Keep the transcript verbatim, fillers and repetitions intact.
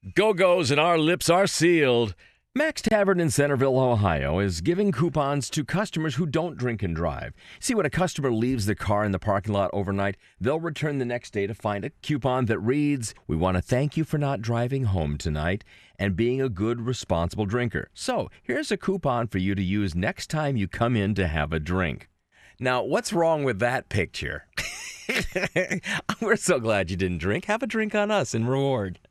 Go-Go's and our lips are sealed. Max Tavern in Centerville, Ohio is giving coupons to customers who don't drink and drive. See, when a customer leaves the car in the parking lot overnight, they'll return the next day to find a coupon that reads, "We want to thank you for not driving home tonight and being a good, responsible drinker. So, here's a coupon for you to use next time you come in to have a drink." Now, what's wrong with that picture? We're so glad you didn't drink. Have a drink on us in reward.